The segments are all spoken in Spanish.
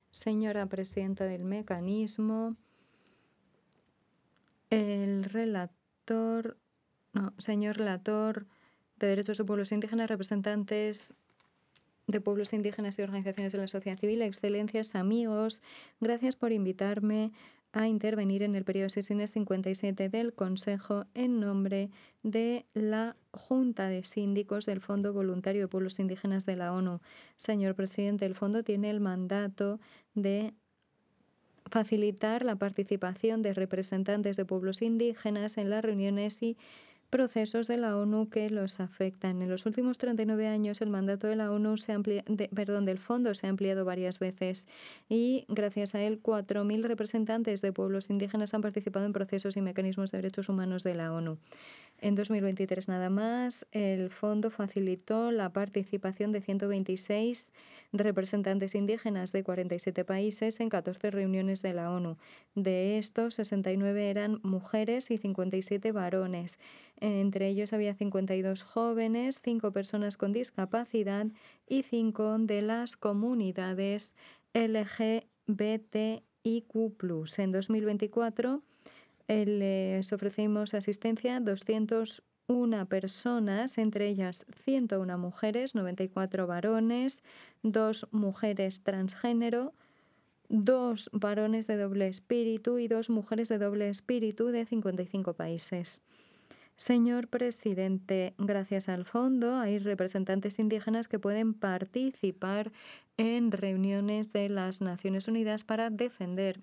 Señora presidenta del mecanismo, señor relator de derechos de pueblos indígenas, representantes de pueblos indígenas y organizaciones de la sociedad civil, excelencias, amigos, gracias por invitarme a intervenir en el periodo de sesiones 57 del Consejo en nombre de la Junta de Síndicos del Fondo Voluntario de Pueblos Indígenas de la ONU. Señor presidente, el fondo tiene el mandato de facilitar la participación de representantes de pueblos indígenas en las reuniones y procesos de la ONU que los afectan. En los últimos 39 años el mandato de la ONU del fondo se ha ampliado varias veces y gracias a él 4.000 representantes de pueblos indígenas han participado en procesos y mecanismos de derechos humanos de la ONU. En 2023 nada más, el fondo facilitó la participación de 126 representantes indígenas de 47 países en 14 reuniones de la ONU. De estos, 69 eran mujeres y 57 varones. Entre ellos había 52 jóvenes, 5 personas con discapacidad y 5 de las comunidades LGBTIQ+. En 2024 les ofrecimos asistencia a 201 personas, entre ellas 101 mujeres, 94 varones, 2 mujeres transgénero, 2 varones de doble espíritu y 2 mujeres de doble espíritu de 55 países. Señor presidente, gracias al fondo hay representantes indígenas que pueden participar en reuniones de las Naciones Unidas para defender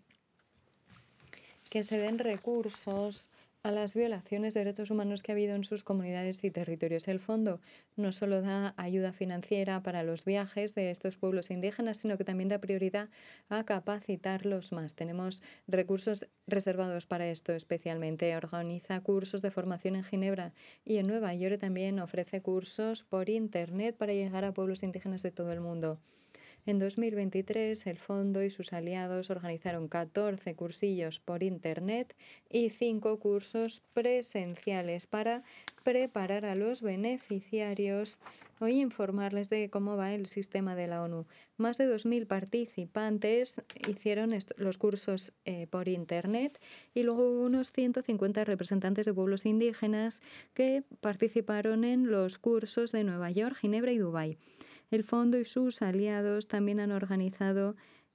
que se den recursos a las violaciones de derechos humanos que ha habido en sus comunidades y territorios. El fondo no solo da ayuda financiera para los viajes de estos pueblos indígenas, sino que también da prioridad a capacitarlos más. Tenemos recursos reservados para esto especialmente. Organiza cursos de formación en Ginebra y en Nueva York también ofrece cursos por Internet para llegar a pueblos indígenas de todo el mundo. En 2023, el fondo y sus aliados organizaron 14 cursillos por Internet y 5 cursos presenciales para preparar a los beneficiarios o informarles de cómo va el sistema de la ONU. Más de 2.000 participantes hicieron los cursos por Internet y luego hubo unos 150 representantes de pueblos indígenas que participaron en los cursos de Nueva York, Ginebra y Dubái. El fondo y sus aliados también han organizado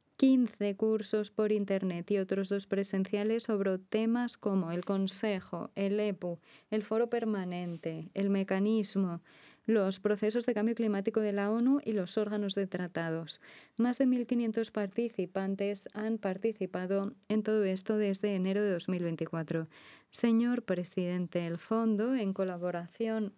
15 cursos por Internet y otros 2 presenciales sobre temas como el Consejo, el EPU, el Foro Permanente, el Mecanismo, los procesos de cambio climático de la ONU y los órganos de tratados. Más de 1.500 participantes han participado en todo esto desde enero de 2024. Señor presidente, el fondo, en colaboración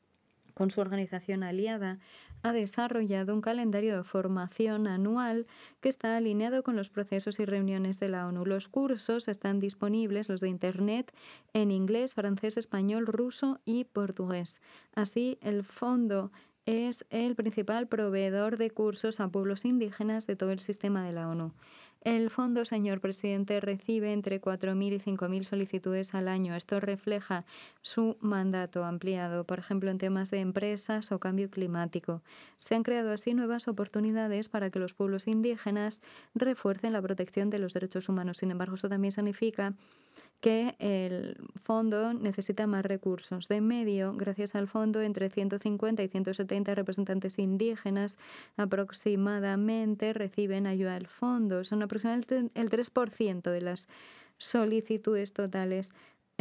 con su organización aliada, ha desarrollado un calendario de formación anual que está alineado con los procesos y reuniones de la ONU. Los cursos están disponibles, los de Internet, en inglés, francés, español, ruso y portugués. Así, el fondo es el principal proveedor de cursos a pueblos indígenas de todo el sistema de la ONU. El fondo, señor presidente, recibe entre 4.000 y 5.000 solicitudes al año. Esto refleja su mandato ampliado, por ejemplo, en temas de empresas o cambio climático. Se han creado así nuevas oportunidades para que los pueblos indígenas refuercen la protección de los derechos humanos. Sin embargo, eso también significa que el fondo necesita más recursos. De medio, gracias al fondo, entre 150 y 170 representantes indígenas aproximadamente reciben ayuda del fondo. Son aproximadamente el 3% de las solicitudes totales.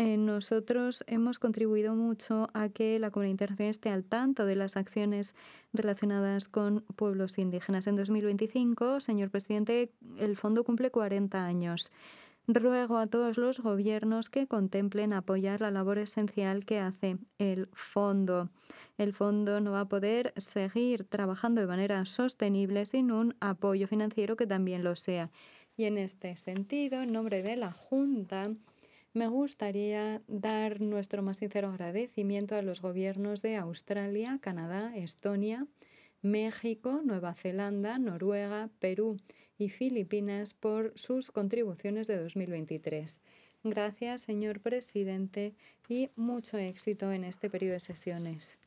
Nosotros hemos contribuido mucho a que la comunidad internacional esté al tanto de las acciones relacionadas con pueblos indígenas. En 2025, señor presidente, el fondo cumple 40 años. Ruego a todos los gobiernos que contemplen apoyar la labor esencial que hace el fondo. El fondo no va a poder seguir trabajando de manera sostenible sin un apoyo financiero que también lo sea. Y en este sentido, en nombre de la Junta, me gustaría dar nuestro más sincero agradecimiento a los gobiernos de Australia, Canadá, Estonia, México, Nueva Zelanda, Noruega, Perú y Filipinas por sus contribuciones de 2023. Gracias, señor presidente, y mucho éxito en este periodo de sesiones.